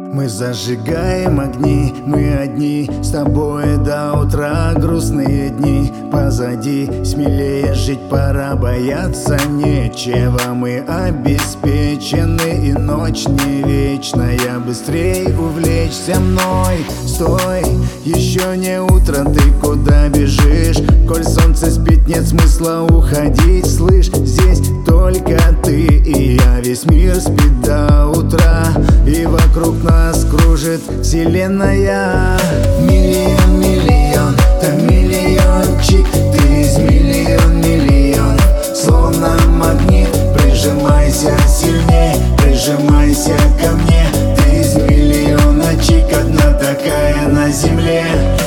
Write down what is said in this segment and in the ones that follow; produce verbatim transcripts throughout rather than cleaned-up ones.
Мы зажигаем огни, мы одни с тобой до утра. Грустные дни позади, смелее жить пора, бояться нечего. Мы обеспечены, и ночь не вечная. Быстрей увлечься мной, стой, еще не утро, ты куда бежишь? Коль солнце спит, нет смысла уходить. Слышь, здесь только ты и я, весь мир спит до утра, и вокруг нас кружит вселенная. Миллион, миллион, да миллиончик, ты из миллион, миллион. Словно магнит, прижимайся сильней, прижимайся ко мне. Ты из миллионочек, одна такая на земле.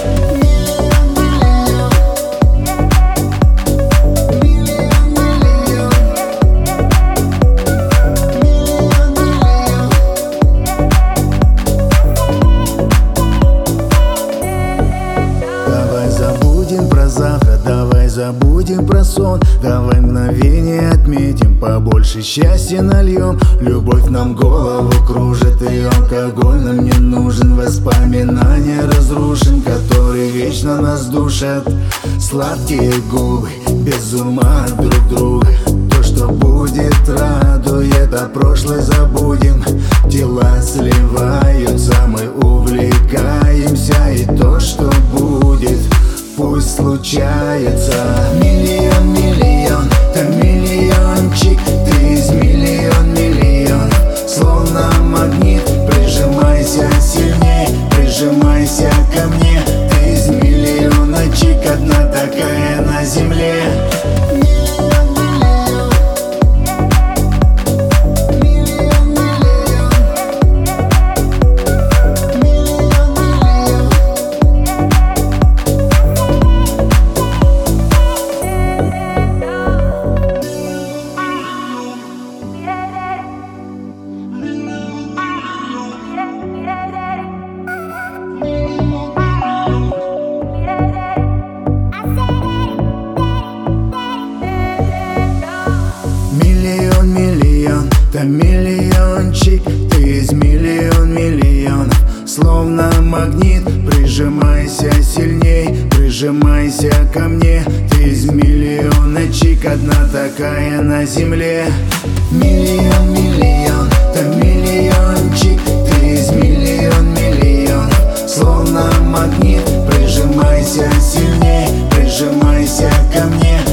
Про завтра, давай забудем про сон. Давай мгновение отметим, побольше счастья нальем. Любовь нам голову кружит, и алкоголь нам не нужен. Воспоминания разрушен, которые вечно нас душат. Сладкие губы, без ума от друг друга. То, что будет, радует, а прошлое забудем. Тела сливаются, мы увлекаемся, и то, что будет, пусть случается. Миллион, миллион, да миллиончик, ты из миллион, миллион. Словно магнит, прижимайся сильней, прижимайся ко мне. Ты из миллионочек, одна такая на земле. Да миллиончик, ты из миллион миллионов. Словно магнит, прижимайся сильней, прижимайся ко мне. Ты из миллионочек, одна такая на земле. Миллион, миллион, да миллиончик, ты из миллион миллионов. Словно магнит, прижимайся сильней, прижимайся ко мне.